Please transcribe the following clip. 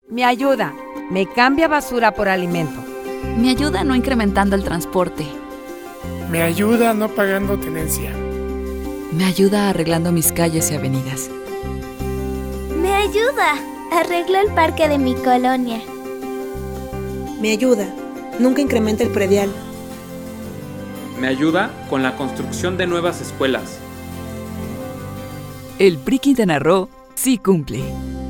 Me ayuda. Me cambia basura por alimento. Me ayuda no incrementando el transporte. Me ayuda no pagando tenencia. Me ayuda arreglando mis calles y avenidas. Me ayuda. Arreglo el parque de mi colonia. Me ayuda. Nunca incrementa el predial. Me ayuda con la construcción de nuevas escuelas. El PRI Quintana Roo sí cumple.